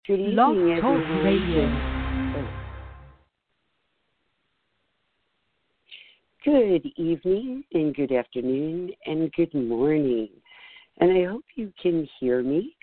Good Blog evening, Talk everyone. Radio. Good evening, and good afternoon, and good morning. And I hope you can hear me.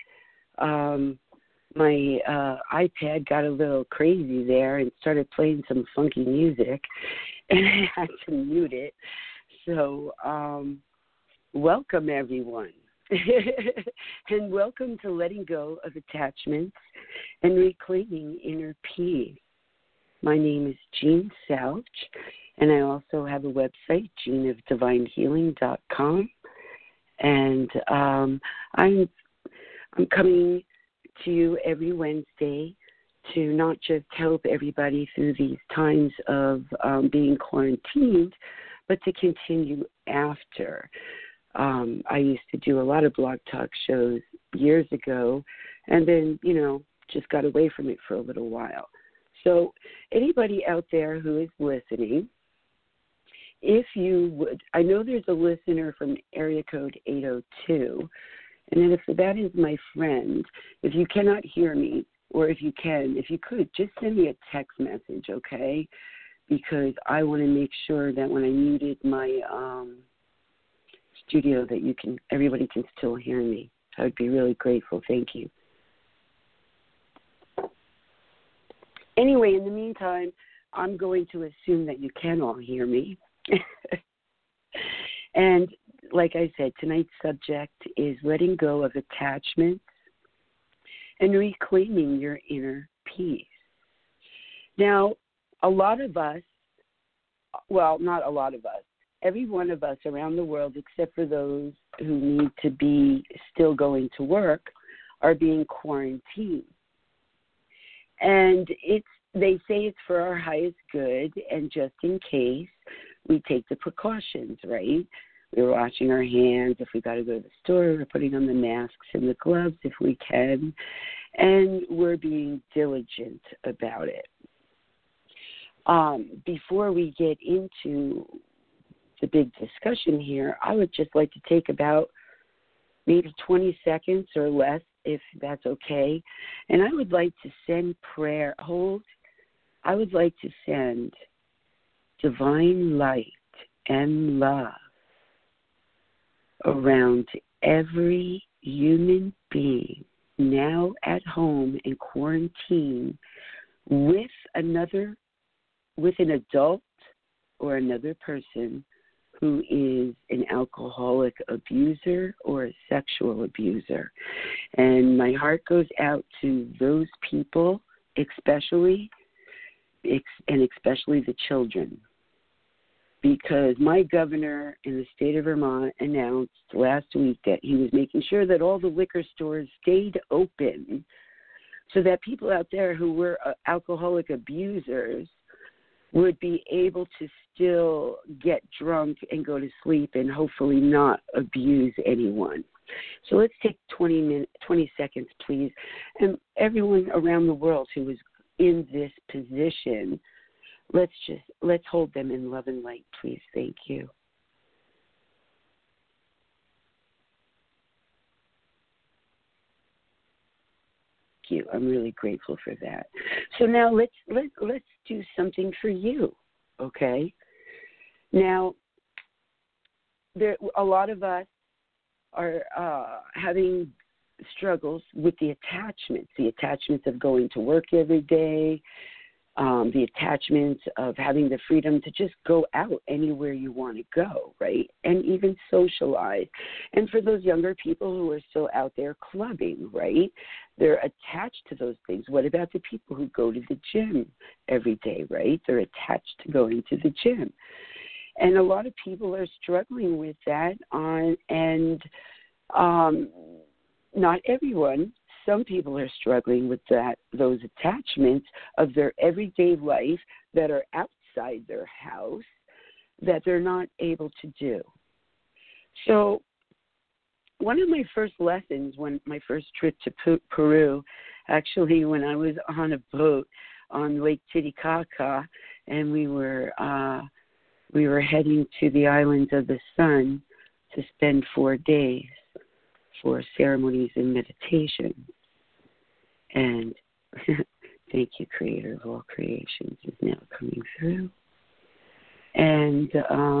My iPad got a little crazy there and started playing some funky music, and I had to mute it. So, welcome, everyone. And welcome to Letting Go of Attachments and Reclaiming Inner Peace. My name is Jean Salch, and I also have a website, jeanofdivinehealing.com. And I'm coming to you every Wednesday to not just help everybody through these times of being quarantined, but to continue after. I used to do a lot of blog talk shows years ago, and then, just got away from it for a little while. So anybody out there who is listening, if you would, I know there's a listener from area code 802, and then if that is my friend, if you cannot hear me, or if you could, just send me a text message, okay? Because I want to make sure that when I muted my studio that everybody can still hear me. I would be really grateful. Thank you. Anyway, in the meantime, I'm going to assume that you can all hear me. And like I said, tonight's subject is letting go of attachments and reclaiming your inner peace. Now, a lot of us, well, not a lot of us, every one of us around the world, except for those who need to be still going to work, are being quarantined. And they say it's for our highest good, and just in case, we take the precautions, right? We're washing our hands if we got to go to the store. We're putting on the masks and the gloves if we can, and we're being diligent about it. Before we get into the big discussion here, I would just like to take about maybe 20 seconds or less, if that's okay. And I would like to send I would like to send divine light and love around every human being now at home in quarantine with an adult or another person who is an alcoholic abuser or a sexual abuser. And my heart goes out to those people, especially the children. Because my governor in the state of Vermont announced last week that he was making sure that all the liquor stores stayed open so that people out there who were alcoholic abusers would be able to still get drunk and go to sleep and hopefully not abuse anyone. So let's take 20 seconds, please. And everyone around the world who is in this position, let's hold them in love and light, please. Thank you. You. I'm really grateful for that. So now let's do something for you, okay? Now, a lot of us are having struggles with the attachments of going to work every day, the attachments of having the freedom to just go out anywhere you want to go, right? And even socialize. And for those younger people who are still out there clubbing, right? They're attached to those things. What about the people who go to the gym every day, right? They're attached to going to the gym. And a lot of people are struggling with that, and not everyone. Some people are struggling with those attachments of their everyday life that are outside their house that they're not able to do. So one of my first lessons, my first trip to Peru, actually when I was on a boat on Lake Titicaca, and we were heading to the islands of the sun to spend 4 days for ceremonies and meditation. And Thank you, Creator of all creations, is now coming through. And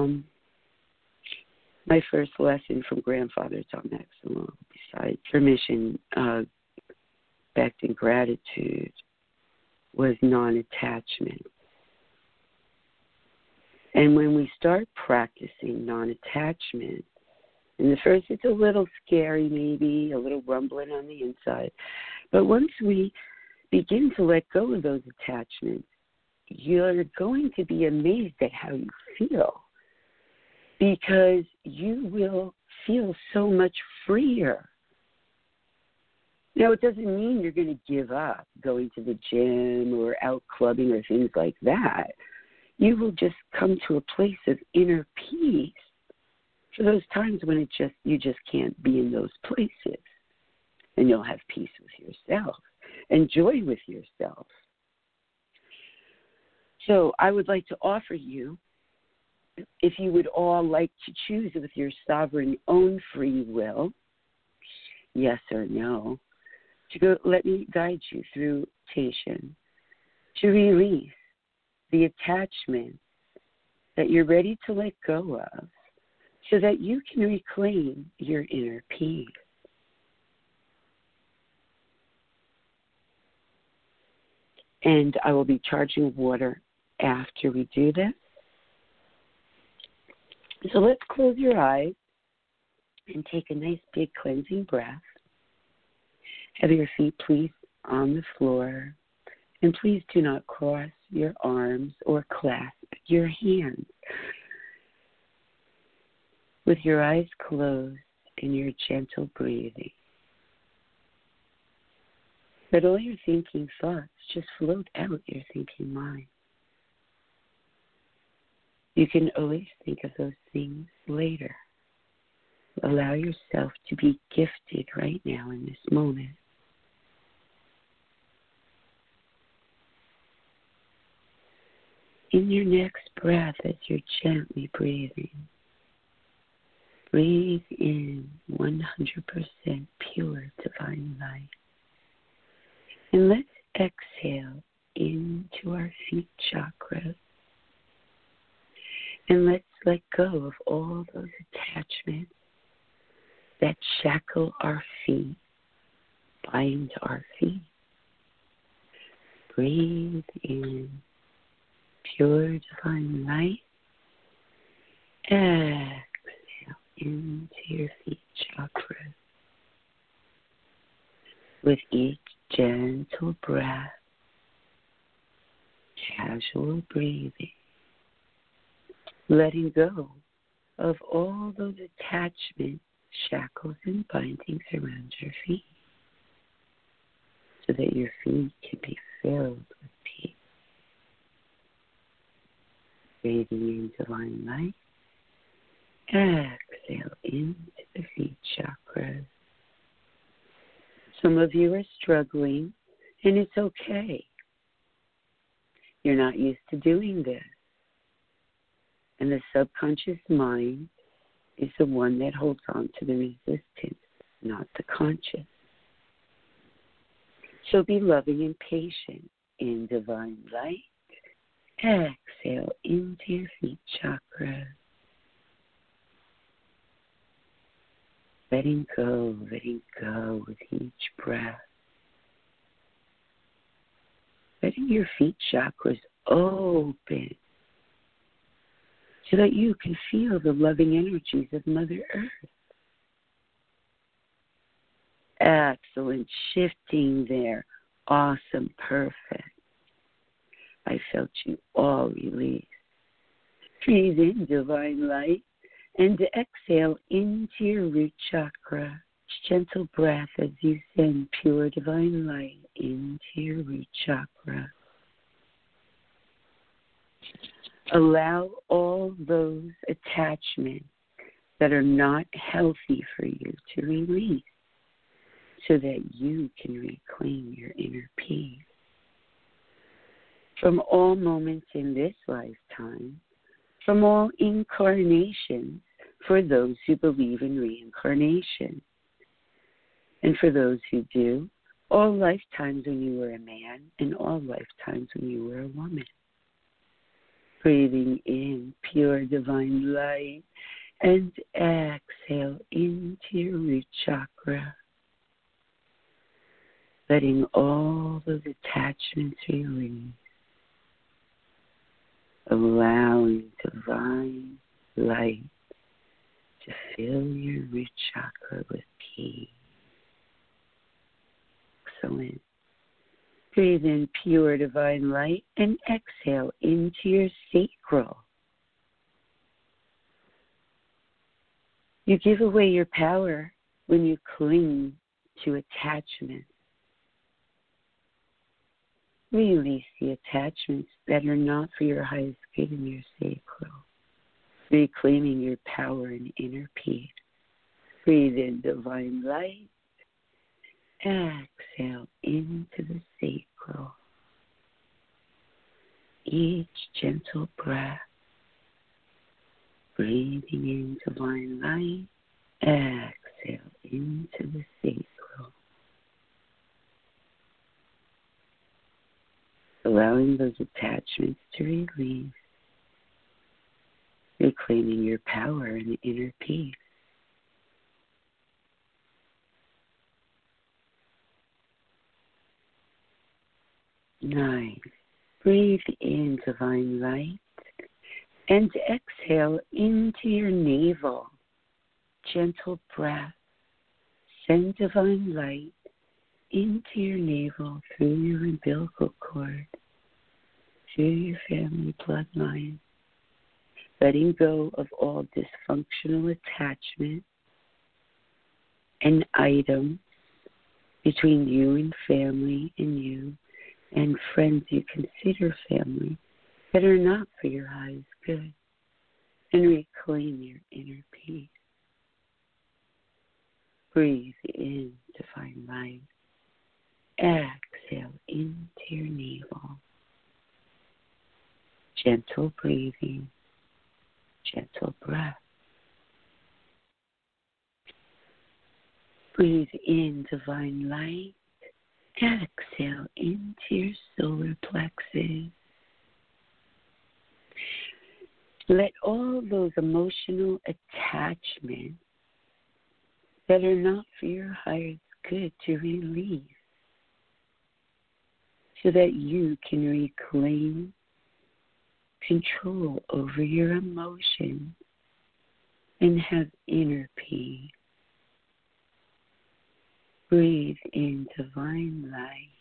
my first lesson from Grandfather Tom Maxwell, besides permission, back in gratitude, was non-attachment. And when we start practicing non-attachment, and at first it's a little scary maybe, a little rumbling on the inside, but once we begin to let go of those attachments, you're going to be amazed at how you feel, because you will feel so much freer. Now, it doesn't mean you're going to give up going to the gym or out clubbing or things like that. You will just come to a place of inner peace for those times when you just can't be in those places. And you'll have peace with yourself and joy with yourself. So I would like to offer you, if you would all like to choose with your sovereign own free will, yes or no, let me guide you through meditation to release the attachment that you're ready to let go of so that you can reclaim your inner peace. And I will be charging water after we do this. So let's close your eyes and take a nice big cleansing breath. Have your feet please on the floor, and please do not cross your arms or clasp your hands. With your eyes closed and your gentle breathing, let all your thinking thoughts just float out your thinking mind. You can always think of those things later. Allow yourself to be gifted right now in this moment. In your next breath, as you're gently breathing, breathe in 100% pure divine light. And let's exhale into our feet chakras. And let's let go of all those attachments that shackle our feet, bind our feet. Breathe in pure divine light. Exhale into your feet chakras. With each gentle breath, casual breathing, letting go of all those attachments, shackles, and bindings around your feet, so that your feet can be filled with peace. Breathing in divine light. Exhale into the feet chakras. Some of you are struggling, and it's okay. You're not used to doing this. And the subconscious mind is the one that holds on to the resistance, not the conscious. So be loving and patient in divine light. Exhale into your feet chakra. Letting go with each breath. Letting your feet chakras open so that you can feel the loving energies of Mother Earth. Excellent. Shifting there. Awesome. Perfect. I felt you all release. Breathe in divine light and exhale into your root chakra. Gentle breath as you send pure divine light into your root chakra. Allow all those attachments that are not healthy for you to release so that you can reclaim your inner peace. From all moments in this lifetime, from all incarnations, for those who believe in reincarnation. And for those who do, all lifetimes when you were a man and all lifetimes when you were a woman. Breathing in pure divine light and exhale into your root chakra. Letting all those attachments release. Allowing divine light to fill your root chakra with peace. Excellent. Breathe in pure divine light and exhale into your sacral. You give away your power when you cling to attachment. Release the attachments that are not for your highest good in your sacral. Reclaiming your power and inner peace. Breathe in divine light. Exhale into the sacral. Each gentle breath. Breathing in divine light. Exhale into the sacral. Allowing those attachments to release. Reclaiming your power and inner peace. Nine. Breathe in divine light and exhale into your navel. Gentle breath. Send divine light into your navel through your umbilical cord, through your family bloodline, letting go of all dysfunctional attachment and items between you and family and you and friends you consider family that are not for your highest good, and reclaim your inner peace. Breathe in divine light. Exhale into your navel. Gentle breathing, gentle breath. Breathe in divine light. Exhale into your solar plexus. Let all those emotional attachments that are not for your highest good to release, so that you can reclaim control over your emotions and have inner peace. Breathe in divine light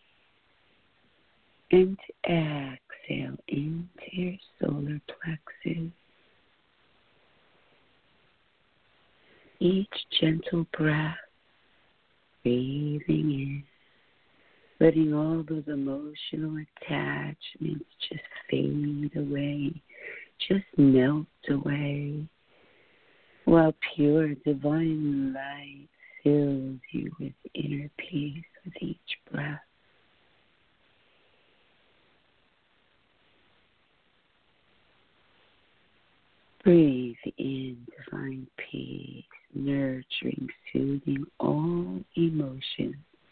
and exhale into your solar plexus. Each gentle breath, breathing in, letting all those emotional attachments just fade away, just melt away, while pure divine light fills you with inner peace with each breath. Breathe in divine peace, nurturing, soothing all emotions.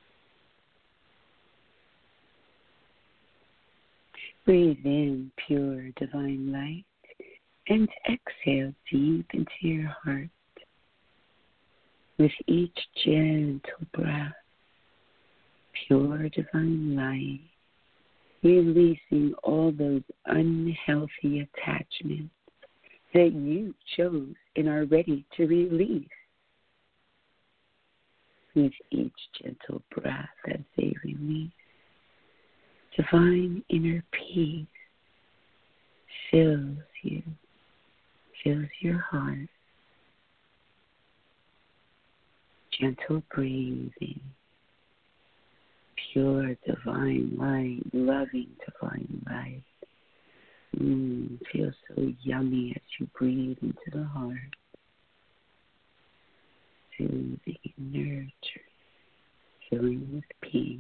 Breathe in pure divine light and exhale deep into your heart. With each gentle breath, pure divine light, releasing all those unhealthy attachments that you chose and are ready to release. With each gentle breath as they release, divine inner peace fills you, fills your heart. Gentle breathing, pure divine light, loving divine light. Feels so yummy as you breathe into the heart. Soothing, nurturing, filling with peace.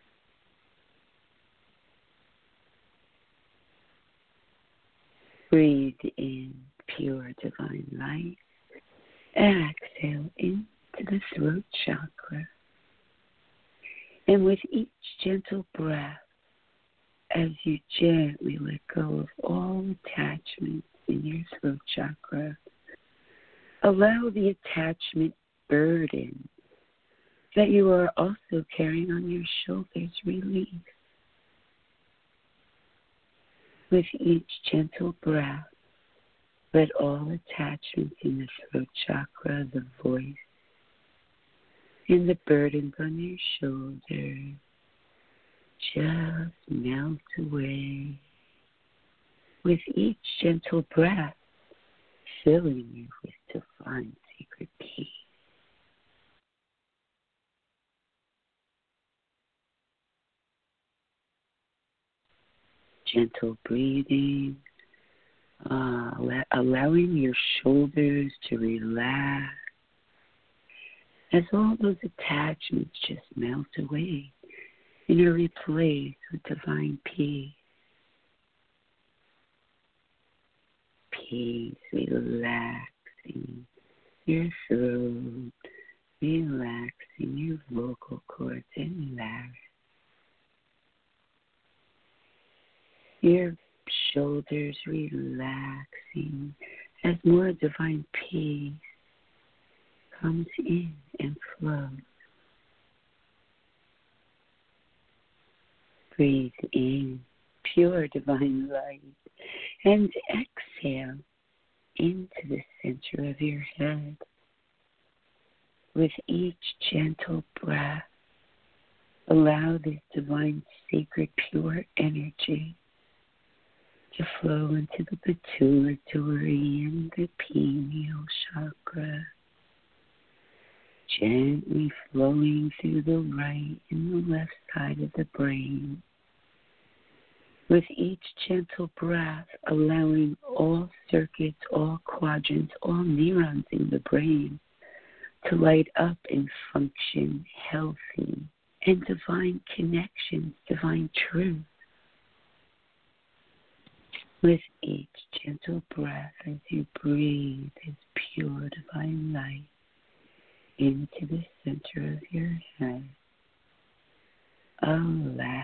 Breathe in pure divine light. Exhale into the throat chakra. And with each gentle breath, as you gently let go of all attachments in your throat chakra, allow the attachment burden that you are also carrying on your shoulders release. With each gentle breath, let all attachments in the throat chakra, the voice, and the burdens on your shoulders just melt away. With each gentle breath, filling you with divine sacred peace. Gentle breathing, allowing your shoulders to relax as all those attachments just melt away and are replaced with divine peace. Peace, relaxing your throat, relaxing your vocal cords and larynx. Your shoulders relaxing as more divine peace comes in and flows. Breathe in pure divine light and exhale into the center of your head. With each gentle breath, allow this divine, sacred, pure energy to flow into the pituitary and the pineal chakra, gently flowing through the right and the left side of the brain. With each gentle breath, allowing all circuits, all quadrants, all neurons in the brain to light up and function healthy and divine connections, divine truth. With each gentle breath as you breathe this pure divine light into the center of your head, allow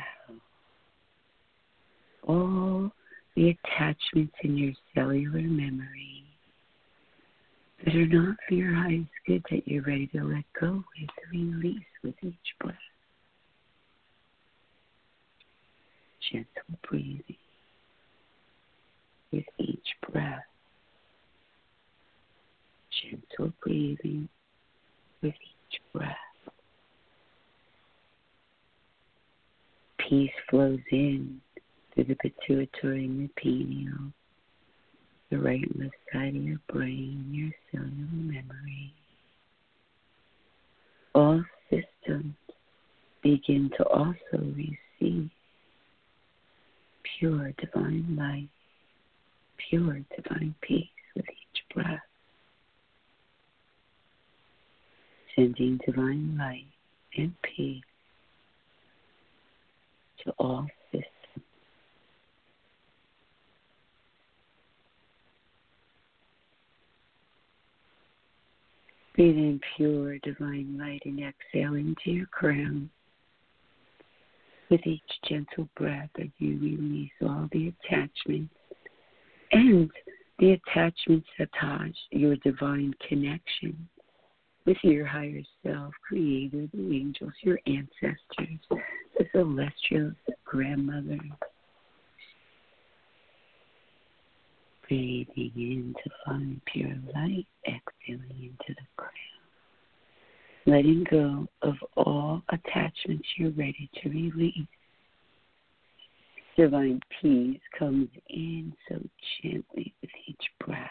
all the attachments in your cellular memory that are not for your highest good that you're ready to let go with, release with each breath. Gentle breathing with each breath. Gentle breathing with each breath. Peace flows in through the pituitary and the pineal, the right and left side of your brain, your cellular memory. All systems begin to also receive pure divine light, pure divine peace with each breath. Sending divine light and peace to all systems. Breathe in pure divine light and exhale into your crown. With each gentle breath as you release all the attachments and the attachments that touch your divine connection with your higher self, Creator, the angels, your ancestors, the celestials, the grandmother. Breathing in to find pure light, exhaling into the crown. Letting go of all attachments you're ready to release. Divine peace comes in so gently with each breath.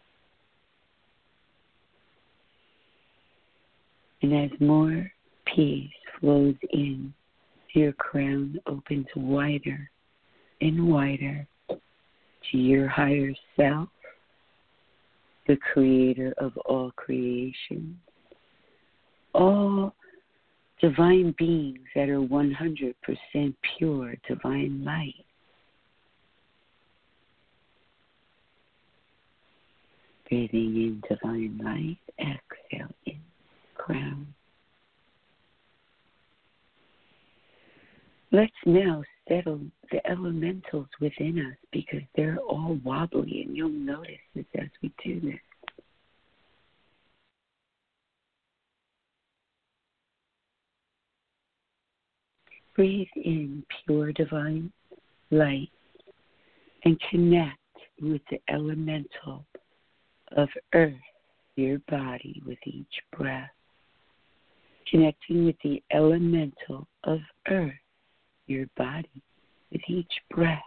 And as more peace flows in, your crown opens wider and wider to your higher self, the Creator of all creation, all divine beings that are 100% pure divine light. Breathing in divine light, exhale in crown. Let's now settle the elementals within us because they're all wobbly, and you'll notice this as we do this. Breathe in pure divine light and connect with the elemental of earth, your body, with each breath. Connecting with the elemental of earth, your body, with each breath.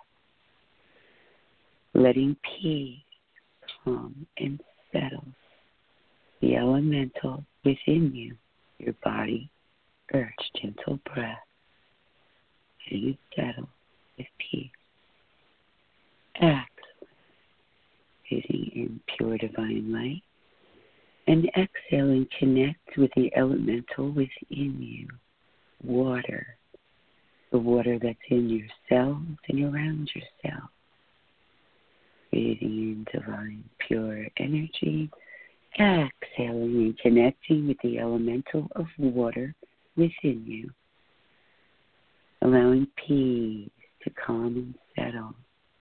Letting peace come and settle the elemental within you, your body, earth, gentle breath. Letting it settle with peace. Excellent. Breathing in pure divine light. And exhaling, connect with the elemental within you, water. The water that's in your cells and around your cells. Breathing in divine, pure energy. Exhaling and connecting with the elemental of water within you. Allowing peace to calm and settle.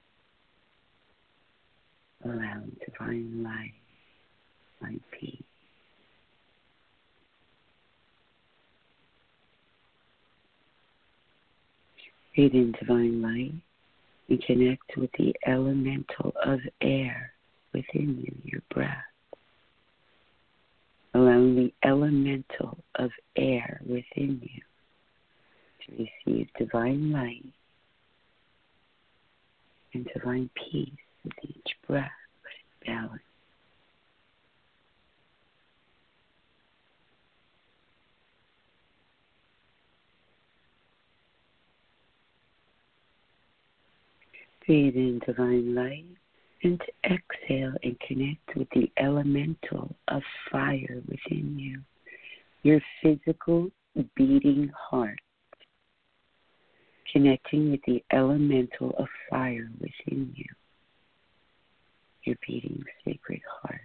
Allowing divine light, divine peace. Breathe in divine light and connect with the elemental of air within you, your breath. Allowing the elemental of air within you to receive divine light and divine peace with each breath. Let it balance. Breathe in divine light and exhale and connect with the elemental of fire within you, your physical beating heart. Connecting with the elemental of fire within you, your beating sacred heart.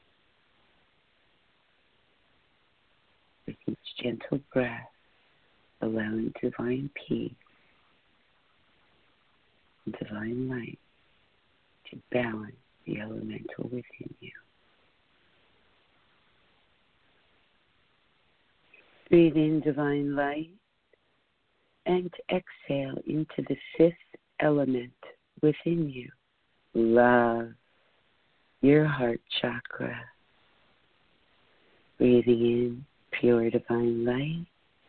With each gentle breath, allowing divine peace and divine light to balance the elemental within you. Breathe in divine light and exhale into the fifth element within you, love, your heart chakra. Breathing in pure divine light,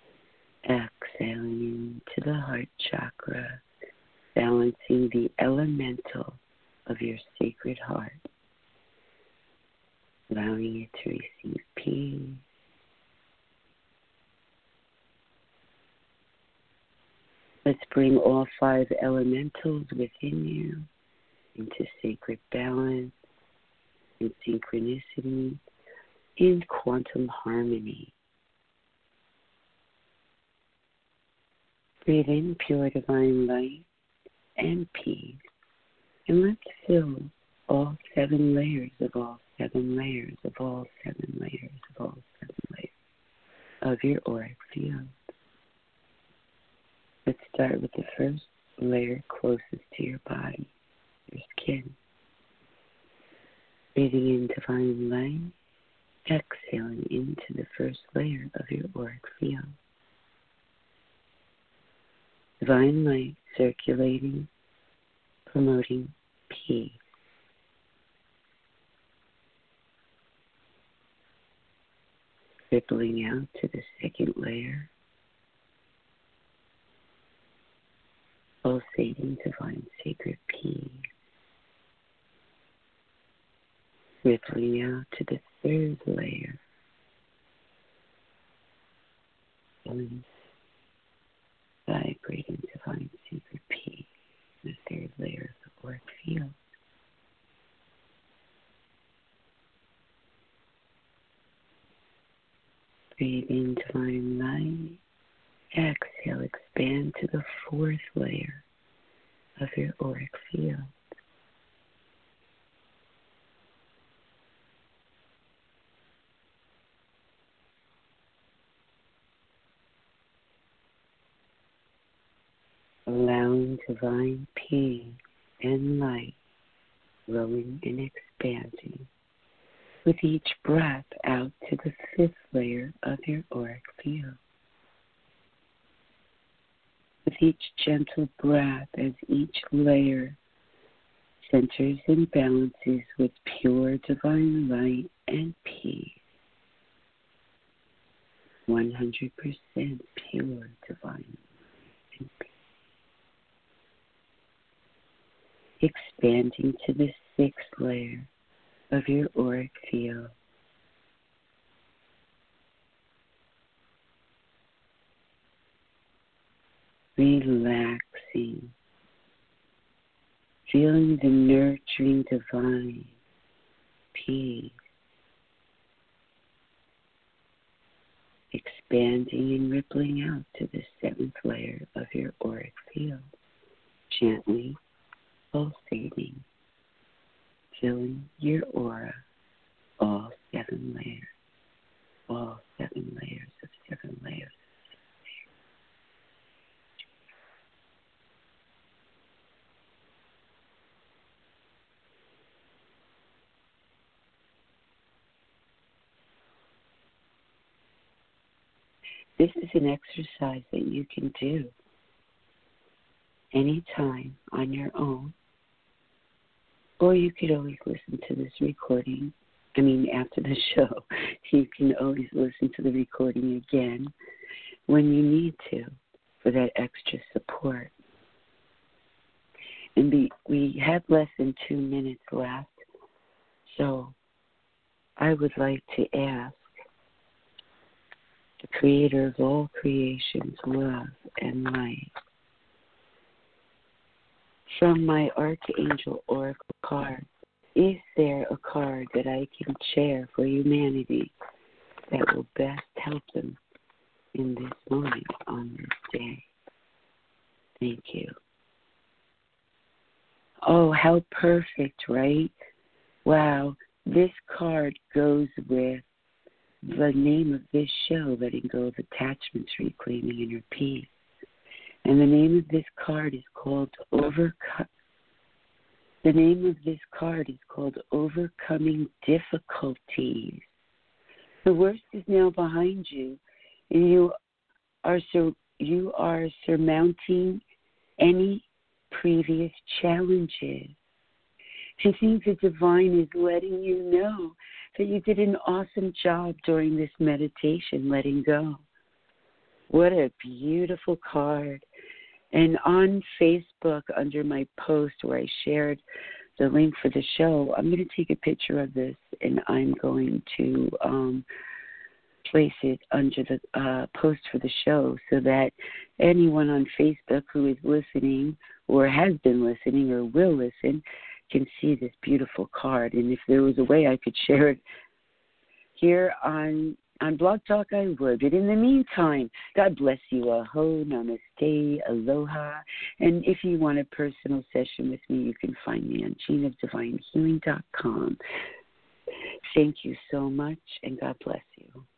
exhaling into the heart chakra, balancing the elemental of your sacred heart, allowing it to receive peace. Let's bring all five elementals within you into sacred balance, in synchronicity, in quantum harmony. Breathe in pure divine light and peace, and let's fill all 7 layers of all 7 layers of all 7 layers of all 7 layers of your auric field. Let's start with the first layer closest to your body, your skin. Breathing in divine light, exhaling into the first layer of your auric field. Divine light circulating, promoting peace. Rippling out to the second layer, pulsating divine sacred peace. Rippling out to the third layer, and vibrating divine sacred peace, the third layer of the auric field. Breathe in divine light. Exhale, expand to the fourth layer of your auric field. divine peace and light growing and expanding with each breath out to the fifth layer of your auric field. With each gentle breath as each layer centers and balances with pure divine light and peace. 100% pure divine light and peace. Expanding to the sixth layer of your auric field. Relaxing, feeling the nurturing divine peace, expanding and rippling out to the seventh layer of your auric field, gently pulsating, filling your aura, all 7 layers, all 7 layers of 7 layers. This is an exercise that you can do anytime on your own, or you could always listen to this recording. After the show, you can always listen to the recording again when you need to for that extra support. And we have less than 2 minutes left, so I would like to ask the Creator of all creations, love and light, from my Archangel Oracle card, is there a card that I can share for humanity that will best help them in this moment, on this day? Thank you. Oh, how perfect, right? Wow, this card goes with the name of this show, Letting Go of Attachments, Reclaiming Inner Peace. And the name of this card is called Overcoming Difficulties. The worst is now behind you, and you are surmounting any previous challenges. I think the divine is letting you know that you did an awesome job during this meditation, letting go. What a beautiful card. And on Facebook, under my post where I shared the link for the show, I'm going to take a picture of this, and I'm going to place it under the post for the show so that anyone on Facebook who is listening or has been listening or will listen can see this beautiful card. And if there was a way I could share it here on Blog Talk, I would. But in the meantime, God bless you. Aho, namaste, aloha. And if you want a personal session with me, you can find me on GinaDivineHealing.com. Thank you so much, and God bless you.